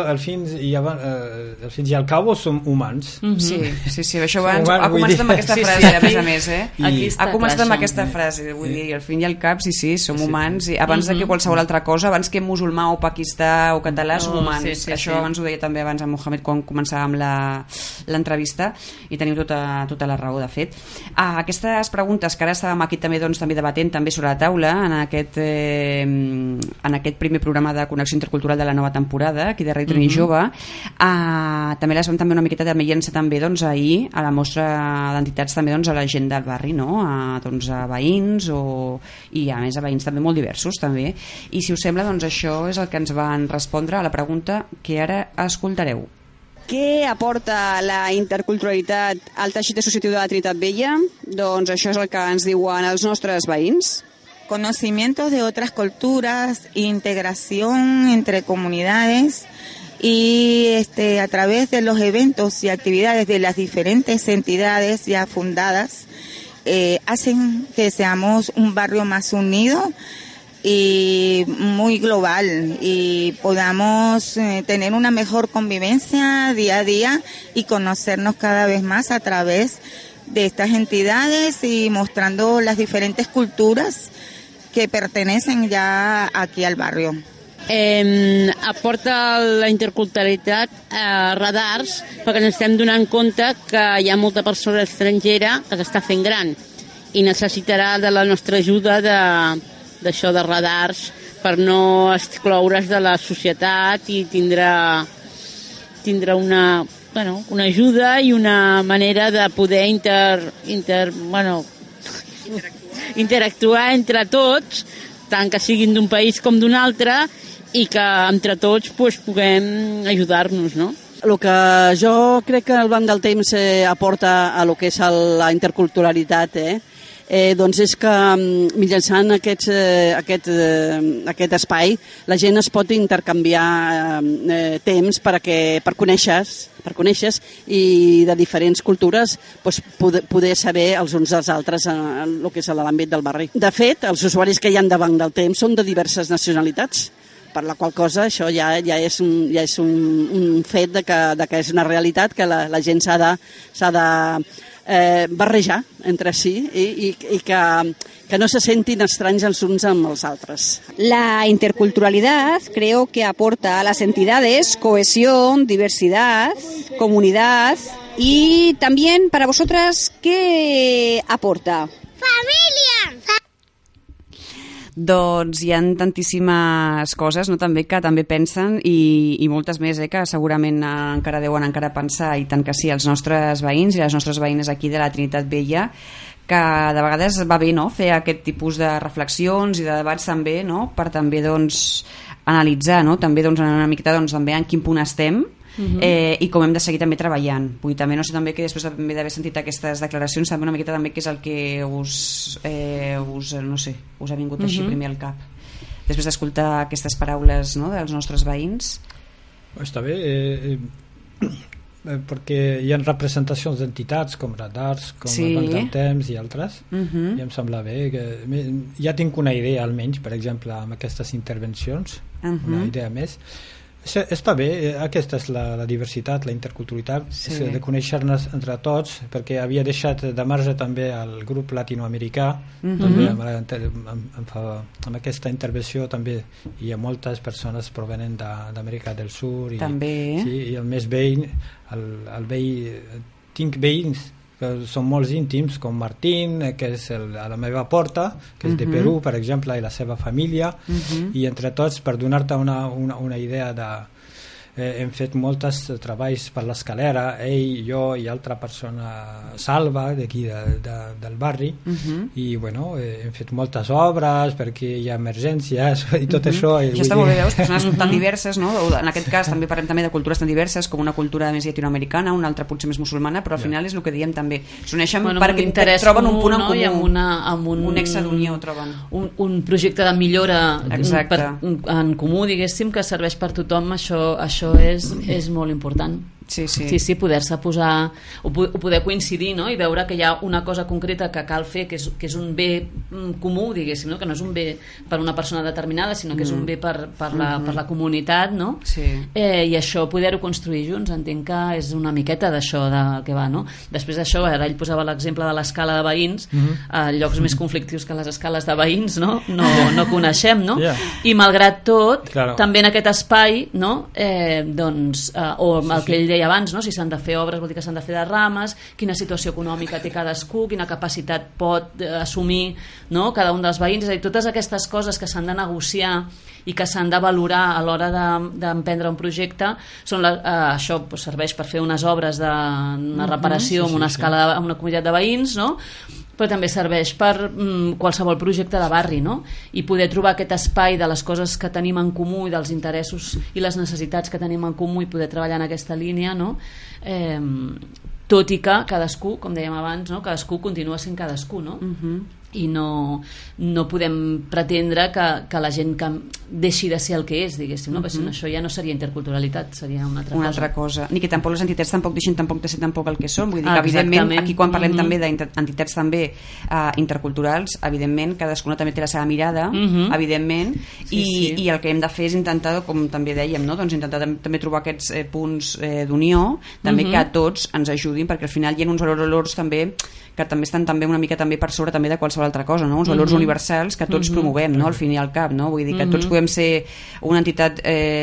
al cabo som humans. Sí, això ha començat amb aquesta frase, a més, ha començat amb aquesta frase, vull dir, al fin i al cap, sí, som humans, i abans de que qualsevol altra cosa, abans que musulmà o paquistà o català, som humans. Això abans ho deia també abans a Mohamed quan començàvem l'entrevista, i teniu tota la raó, de fet. Aquestes preguntes que ara estàvem aquí també debatent també sobre la taula, en aquest primer programa de connexió intercultural de la nova temporada aquí de Ràdio Trini Jove, també les vam també una miqueta també llençar també ahir a la mostra d'entitats també a la gent del barri, a veïns i a més a veïns també molt diversos també, i si us sembla això és el que ens van respondre a la pregunta que ara escoltareu. Què aporta la interculturalitat al teixit associatiu de la Trinitat Vella? Doncs això és el que ens diuen els nostres veïns. Conocimientos de otras culturas, integración entre comunidades y a través de los eventos y actividades de las diferentes entidades ya fundadas hacen que seamos un barrio más unido y muy global y podamos tener una mejor convivencia día a día y conocernos cada vez más a través de estas entidades y mostrando las diferentes culturas que pertenecen ja aquí al barrio. Aporta la interculturalitat radars, perquè ens estem donant compte que hi ha molta persona estrangera que s'està fent gran i necessitarà de la nostra ajuda d'això de radars per no excloure's de la societat i tindrà una ajuda i una manera de poder interactuar entre tots, tant que siguin d'un país com d'un altre, i que entre tots puguem ajudar-nos, no? El que jo crec que el Banc del Temps aporta a lo que és la interculturalitat, doncs és que mitjançant aquest espai la gent es pot intercanviar temps per conèixer i de diferents cultures poder saber els uns dels altres en el que és l'àmbit del barri. De fet, els usuaris que hi ha de Banc del Temps són de diverses nacionalitats, per la qual cosa això ja és un fet de que és una realitat que la gent s'ha de barrejar entre si y que no se sentin estranys els uns amb els altres. La interculturalidad creo que aporta a las entidades cohesión, diversidad, comunidad y también para vosotras, ¿qué aporta? ¡Familia! Doncs hi ha tantíssimes coses, no, també que també pensen i moltes més que segurament encara deuen pensar, i tant que sí, els nostres veïns i les nostres veïnes aquí de la Trinitat Vella, que de vegades va bé, no?, fer aquest tipus de reflexions i de debats també, no?, per també analitzar, no?, també una miqueta també en quin punt estem i com hem de seguir també treballant. Vull dir, també no sé, també que després també d'haver sentit aquestes declaracions també una miqueta també què és el que us ha vingut així primer al cap després d'escoltar aquestes paraules, no?, dels nostres veïns. Està bé, perquè hi ha representacions d'entitats com Radars, com el Banc del Temps i altres, i em sembla bé que ja tinc una idea almenys, per exemple amb aquestes intervencions, una idea més. Està bé, aquesta és la diversitat, la interculturalitat, de conèixer-nos entre tots, perquè havia deixat de marge també el grup latinoamericà, també amb aquesta intervenció també hi ha moltes persones provenent d'Amèrica del Sud i el més veí, tinc veïns que són molt íntims, com Martín, que és a la meva porta, que és de Perú, per exemple, i la seva família, i entre tots, per donar-te una idea de... hem fet molts treballs per l'escalera, ell, jo i altra persona, Salva, d'aquí del barri, i bueno, hem fet moltes obres perquè hi ha emergències i tot això. Això està molt bé, veus, persones tan diverses, no? En aquest cas també parlem també de cultures tan diverses, com una cultura més llatinoamericana, una altra potser més musulmana, però al final és el que diem també, s'uneixen perquè troben un punt en comú, amb un nexe d'unió troben. Un projecte de millora en comú, diguéssim, que serveix per tothom, això és molt important. Sí, poder-se posar o poder coincidir, no? I veure que hi ha una cosa concreta que cal fer, que és un bé comú, diguéssim, no? Que no és un bé per una persona determinada, sinó que és un bé per la comunitat, no? I això poder-ho construir junts, entenc que és una miqueta d'això que va, no? Després d'això, ara ell posava l'exemple de l'escala de veïns, llocs més conflictius que les escales de veïns, no coneixem, no? I malgrat tot, també en aquest espai, no? Doncs, o el que ell deia abans, no? Si s'han de fer obres vol dir que s'han de fer de rames, quina situació econòmica té cadascú, quina capacitat pot assumir, no? Cada un dels veïns, és a dir, totes aquestes coses que s'han de negociar i que s'han de valorar a l'hora d'emprendre un projecte, això serveix per fer unes obres d'una reparació en una escala, en una comunitat de veïns, no? Però també serveix per qualsevol projecte de barri, no? I poder trobar aquest espai de les coses que tenim en comú i dels interessos i les necessitats que tenim en comú i poder treballar en aquesta línia, no? Tot i que cadascú, com dèiem abans, no? Cadascú continua sent cadascú, no? I no podem pretendre que la gent deixi de ser el que és, diguéssim, no? Perquè això ja no seria interculturalitat, seria una altra cosa. Ni que tampoc les entitats deixin de ser tampoc el que són, vull dir que evidentment aquí quan parlem també d'entitats també interculturals, evidentment cadascuna també té la seva mirada, evidentment, i el que hem de fer és intentar, com també dèiem, no? Doncs intentar també trobar aquests punts d'unió, també que a tots ens ajudin, perquè al final hi ha uns valors també que també estan també una mica també per sobre també de qualsevol altra cosa, no? Uns valors universals que tots promovem, no? Al fin i al cap, no? Vull dir que tots podem ser una entitat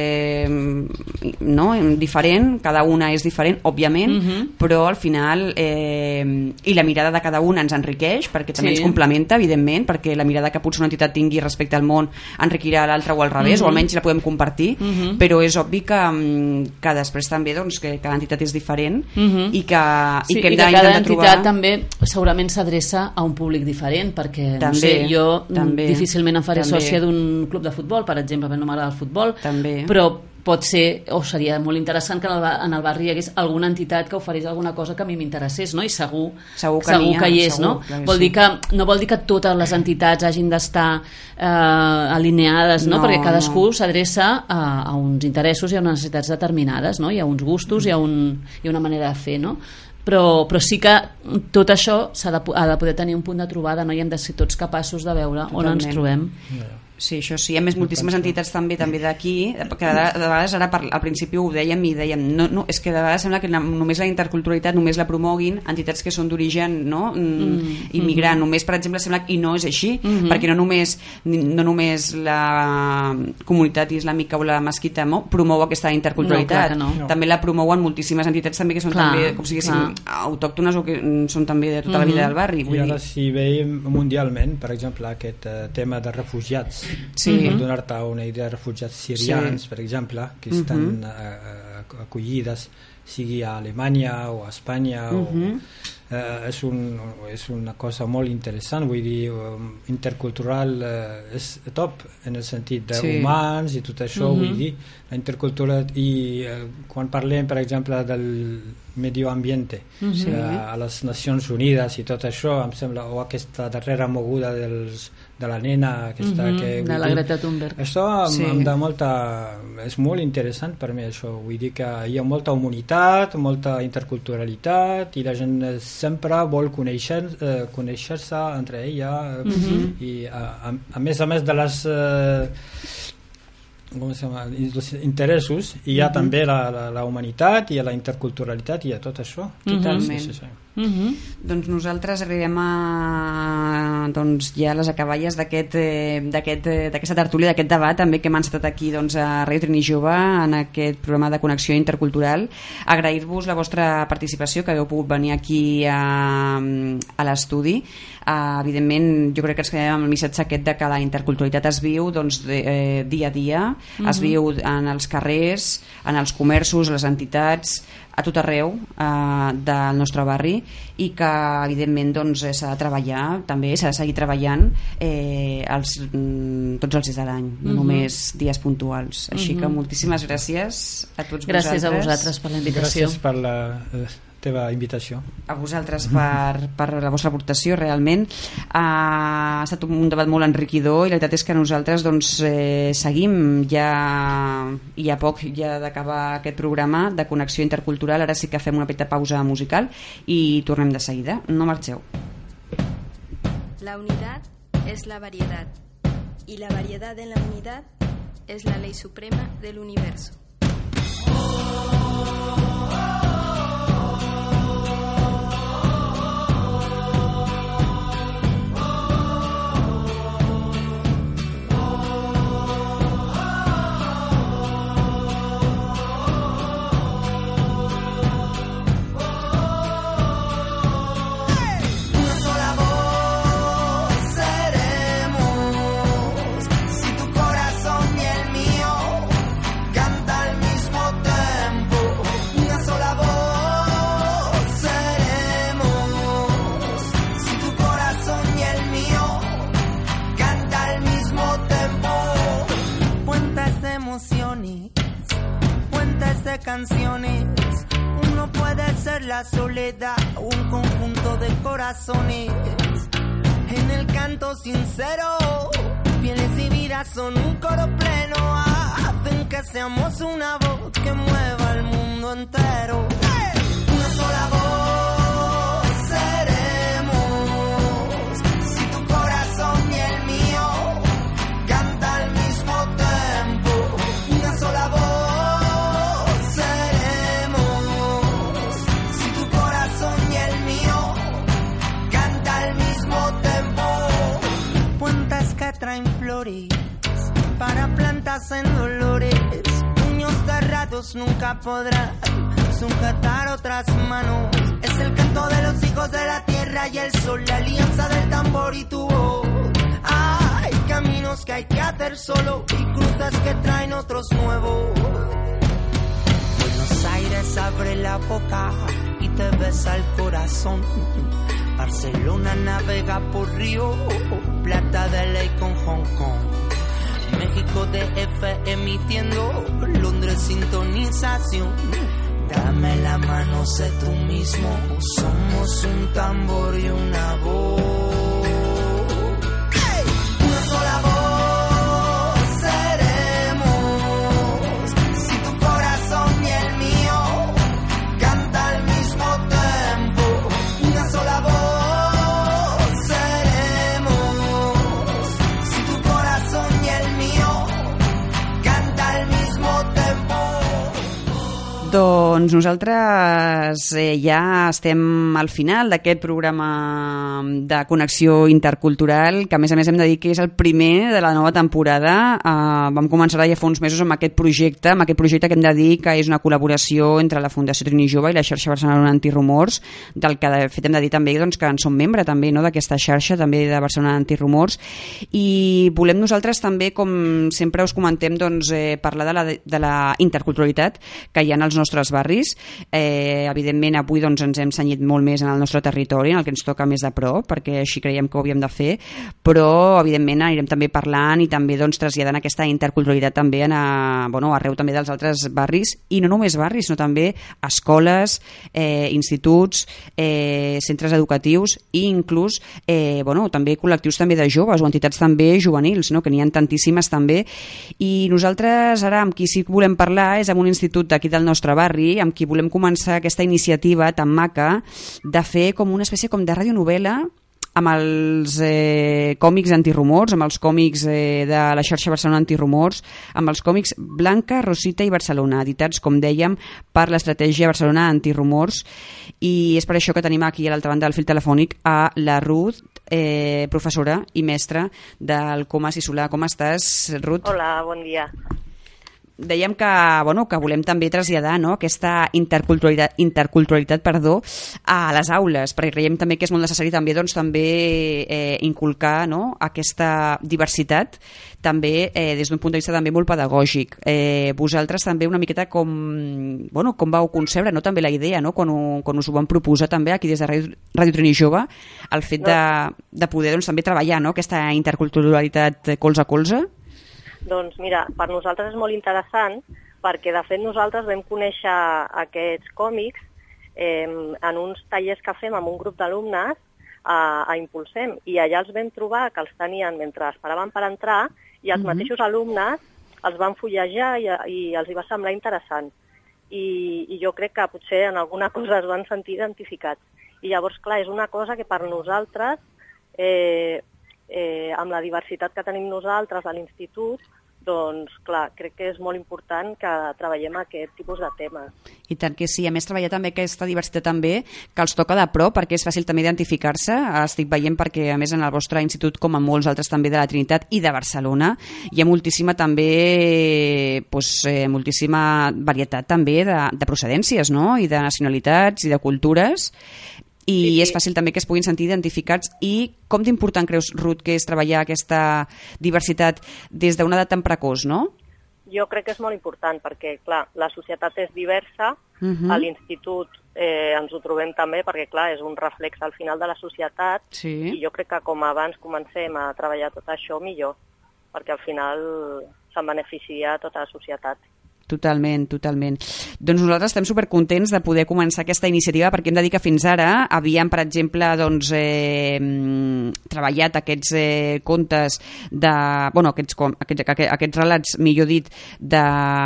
diferent, cada una és diferent, òbviament, però al final i la mirada de cada una ens enriqueix, perquè també ens complementa, evidentment, perquè la mirada que potser una entitat tingui respecte al món enriquirà l'altra o al revés, o almenys la podem compartir, però és obvi que després també que cada entitat és diferent i que hem d'intentar trobar... Cada entitat també segurament s'adreça a un públic diferent, perquè no sé, jo difícilment em faré sòcia d'un club de futbol, per exemple, perquè no m'agrada el futbol, però pot ser, o seria molt interessant que en el barri hi hagués alguna entitat que oferís alguna cosa que a mi m'interessés, no? I segur que hi és, no? No vol dir que totes les entitats hagin d'estar alineades, no? Perquè cadascú s'adreça a uns interessos i a unes necessitats determinades, no? Hi ha uns gustos, hi ha una manera de fer, no? Però sí que tot això ha de poder tenir un punt de trobada, no? I hem de ser tots capaços de veure on ens trobem. Sí, això sí, hi ha més moltíssimes entitats també d'aquí, que de vegades ara al principi ho dèiem i dèiem, no, és que de vegades sembla que només la interculturalitat només la promoguin entitats que són d'origen immigrant, només per exemple sembla que no és així, perquè no només la comunitat islàmica o la mesquita promou aquesta interculturalitat, també la promouen moltíssimes entitats també que són també, com si diguéssim, autòctones o que són també de tota la vida del barri. I ara si veiem mundialment, per exemple, aquest tema de refugiats, per donar-te una idea de refugiats sirians, per exemple, que estan acollides sigui a Alemanya o a Espanya és una cosa molt interessant, vull dir, intercultural és top en el sentit d'humans i tot això, vull dir, la interculturalitat, i quan parlem per exemple del medi ambient a les Nacions Unides i tot això, em sembla, o aquesta darrera moguda de la nena aquesta que de la Greta Thunberg, això em da molta, és molt interessant per mi això, vull dir que hi ha molta humanitat, molta interculturalitat i la gent sempre vol conèixer-se entre ella i a més de les els interessos hi ha també la humanitat i la interculturalitat i a tot això totalment. Doncs nosaltres arribem a ja a les acaballes d'aquesta tertúlia, d'aquest debat també que hem encetat aquí a Ràdio Trini Jove en aquest programa de connexió intercultural. Agrair-vos la vostra participació, que hagueu pogut venir aquí a l'estudi. Evidentment, jo crec que ens quedem amb el missatge aquest de que la interculturalitat es viu dia a dia, es viu en els carrers, en els comerços, les entitats, a tot arreu del nostre barri, i que evidentment s'ha de treballar, també s'ha de seguir treballant tots els dies de l'any, no només dies puntuals. Així que moltíssimes gràcies a tots vosaltres. Gràcies a vosaltres per la invitació. Gràcies per la teva invitació. A vosaltres per la vostra aportació, realment. Ha estat un debat molt enriquidor, i la veritat és que nosaltres seguim ja poc d'acabar aquest programa de connexió intercultural. Ara sí que fem una petita pausa musical i tornem de seguida. No marxeu. La unidad es la variedad, y la variedad en la unidad es la ley suprema del universo. De canciones, uno puede ser la soledad, un conjunto de corazones. En el canto sincero, pieles y vidas son un coro pleno, hacen que seamos una voz que mueva el mundo entero. Una sola voz seremos, si tu corazón y el mío canta al mismo tiempo. Una sola voz traen flores para plantas en dolores, puños cerrados nunca podrán sujetar otras manos. Es el canto de los hijos de la tierra y el sol, la alianza del tambor y tu voz. Hay caminos que hay que hacer solo y cruces que traen otros nuevos. Buenos Aires abre la boca y te besa el corazón. Barcelona navega por Río, Plata de Ley con Hong Kong. México DF emitiendo, Londres sintonización. Dame la mano, sé tú mismo, somos un tambor y una voz. ¡Hey! Una sola voz seremos, si tu corazón y el mío canta al mismo tiempo. Una sola voz Doncs nosaltres ja estem al final d'aquest programa de connexió intercultural, que a més hem de dir que és el primer de la nova temporada. Vam començar ja fa uns mesos amb aquest projecte que hem de dir que és una col·laboració entre la Fundació Trini Jove i la xarxa Barcelona Antirumors, del que de fet hem de dir també que en som membre també, no, d'aquesta xarxa també de Barcelona Antirumors, i volem nosaltres també, com sempre us comentem, parlar de la interculturalitat que hi ha en els nostres barris. Evidentment avui ens hem cenyit molt més en el nostre territori, en el que ens toca més de prop, perquè així creiem que ho havíem de fer, però evidentment anirem també parlant i també traslladant aquesta interculturalitat també arreu també dels altres barris, i no només barris, sinó també escoles, instituts, centres educatius i inclús també col·lectius també de joves o entitats també juvenils, no? Que n'hi ha tantíssimes també. I nosaltres ara amb qui sí que volem parlar és amb un institut d'aquí del nostre barri, amb qui volem començar aquesta iniciativa tan maca de fer com una espècie de radionovel·la amb els còmics antirumors, amb els còmics de la xarxa Barcelona Antirumors, amb els còmics Blanca, Rosita i Barcelona, editats, com dèiem, per l'estratègia Barcelona Antirumors. I és per això que tenim aquí a l'altra banda del fil telefònic a la Ruth, professora i mestra del Comas i Solà. Com estàs, Ruth? Hola, bon dia. Dèiem que volem també traslladar, no, aquesta interculturalitat a les aules, perquè creiem també que és molt necessari també inculcar, no, aquesta diversitat també des d'un punt de vista també molt pedagògic. Vosaltres també una miqueta com vau concebre, no, també la idea, no, quan us ho van proposar també aquí des de Ràdio Trini Jove, el fet de poder també treballar, no, aquesta interculturalitat colze a colze? Doncs mira, per nosaltres és molt interessant perquè de fet nosaltres vam conèixer aquests còmics en uns tallers que fem amb un grup d'alumnes a Impulsem, i allà els vam trobar que els tenien mentre esperaven per entrar i els mateixos alumnes els van fullejar i els hi va semblar interessant. I jo crec que potser en alguna cosa es van sentir identificats. I llavors, clar, és una cosa que per nosaltres amb la diversitat que tenim nosaltres a l'institut, doncs, clar, crec que és molt important que treballem aquest tipus de temes. I tant que sí. A més, treballar també aquesta diversitat també, que els toca de prop, perquè és fàcil també identificar-se. Estic veient perquè, a més, en el vostre institut, com en molts altres també de la Trinitat i de Barcelona, hi ha moltíssima també, moltíssima varietat també de procedències, no?, i de nacionalitats i de cultures. I és fàcil també que es puguin sentir identificats. I com d'important creus, Ruth, que és treballar aquesta diversitat des d'una edat tan precoç, no? Jo crec que és molt important perquè, clar, la societat és diversa, a l'institut ens ho trobem també perquè, clar, és un reflex al final de la societat, i jo crec que com abans comencem a treballar tot això, millor, perquè al final se'n beneficia tota la societat. Totalment. Doncs nosaltres estem supercontents de poder començar aquesta iniciativa, perquè hem de dir que fins ara havíem, per exemple, treballat aquests contes aquests relats, millor dit, de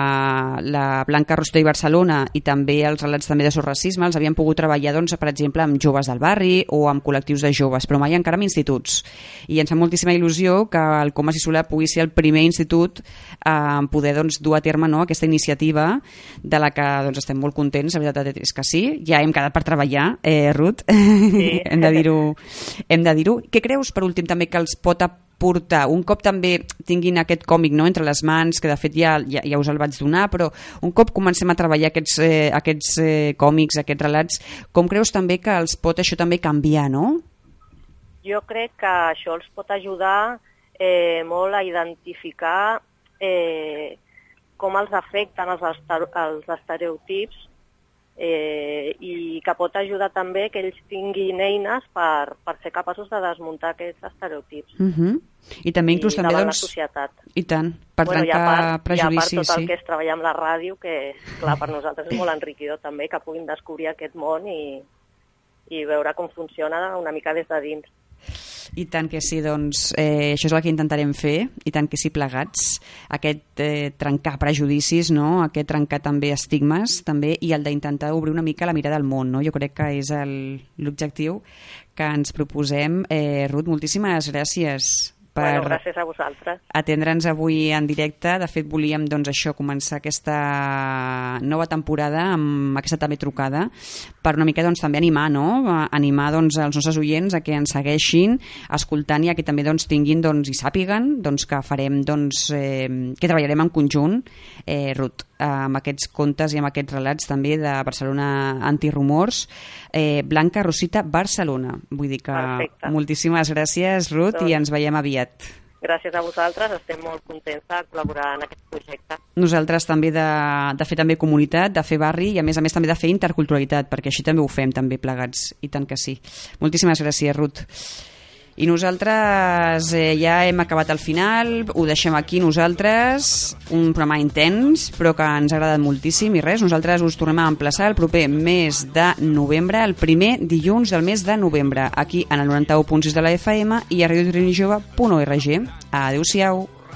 la Blanca, Rosita i Barcelona, i també els relats també de sorracisme, els havíem pogut treballar, per exemple, amb joves del barri o amb col·lectius de joves, però mai encara amb instituts. I ens fa moltíssima il·lusió que el Comas i Solà pugui ser el primer institut a poder dur a terme aquesta iniciativa de la que estem molt contents. La veritat és que sí, ja hem quedat per treballar, Ruth, sí. hem de dir-ho. Què creus, per últim, també que els pot aportar, un cop també tinguin aquest còmic, no?, entre les mans, que de fet ja us el vaig donar, però un cop comencem a treballar aquests còmics, aquests relats, com creus també que els pot això també canviar, no? Jo crec que això els pot ajudar molt a identificar com els afecten els estereotips i que pot ajudar també que ells tinguin eines per ser capaços de desmuntar aquests estereotips. I també inclús també davant la societat. I tant, per trencar prejudicis. I a part tot el que és treballar amb la ràdio, que clar, per nosaltres és molt enriquidor també, que puguin descobrir aquest món i veure com funciona una mica des de dins. I tant que sí, doncs això és el que intentarem fer, i tant que sí, plegats, aquest trencar prejudicis, no?, aquest trencar també estigmes, també, i el d'intentar obrir una mica la mirada al món, no? Jo crec que és l'objectiu que ens proposem. Ruth, moltíssimes gràcies per gràcies a vosaltres. Atendre'ns avui en directe. De fet, volíem començar aquesta nova temporada amb aquesta també trucada per una mica també animar, no? Animar els nostres oients a que ens segueixin escoltant i a que també tinguin i sàpiguen que farem, que treballarem en conjunt, Ruth, amb aquests contes i amb aquests relats també de Barcelona Antirumors, Blanca, Rosita, Barcelona. Vull dir que perfecte. Moltíssimes gràcies, Ruth, i ens veiem aviat. Gràcies a vosaltres, estem molt contents de col·laborar en aquest projecte. Nosaltres també de fer també comunitat, de fer barri i a més també de fer interculturalitat, perquè així també ho fem també plegats, i tant que sí. Moltíssimes gràcies, Ruth. I nosaltres ja hem acabat al final, ho deixem aquí nosaltres, un programa intens, però que ens ha agradat moltíssim, i res, nosaltres us tornem a emplaçar el proper mes de novembre, el primer dilluns del mes de novembre, aquí en el 91.6 de la FM i a radiotrinijove.org. Adéu-siau.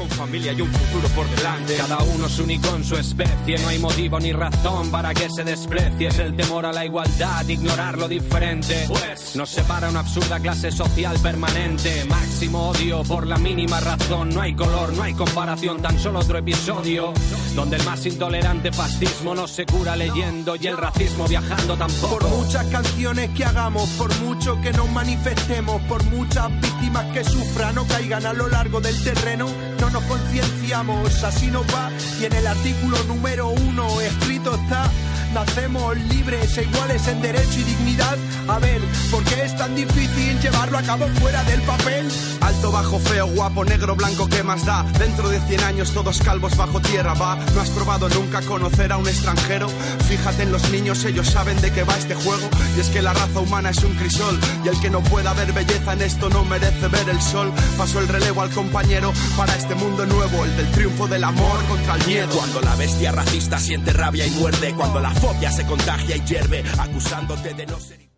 con familia y un futuro por delante. Cada uno es único en su especie, no hay motivo ni razón para que se desprecie. Es el temor a la igualdad, ignorar lo diferente, pues nos separa una absurda clase social permanente. Máximo odio por la mínima razón, no hay color, no hay comparación, tan solo otro episodio donde el más intolerante fascismo no se cura leyendo y el racismo viajando tampoco. Por muchas canciones que hagamos, por mucho que nos manifestemos, por muchas víctimas que sufran o caigan a lo largo del terreno, no nos concienciamos, así nos va. Y en el artículo número 1 escrito está: nacemos libres e iguales en derecho y dignidad. A ver, ¿por qué es tan difícil llevarlo a cabo fuera del papel? Alto, bajo, feo, guapo, negro, blanco, ¿qué más da? Dentro de 100 años todos calvos bajo tierra, va. ¿No has probado nunca conocer a un extranjero? Fíjate en los niños, ellos saben de qué va este juego. Y es que la raza humana es un crisol, y el que no pueda ver belleza en esto no merece ver el sol. Paso el relevo al compañero para este mundo nuevo, el del triunfo del amor contra el miedo. Cuando la bestia racista siente rabia y muerde, cuando la fobia se contagia y hierve, acusándote de no ser...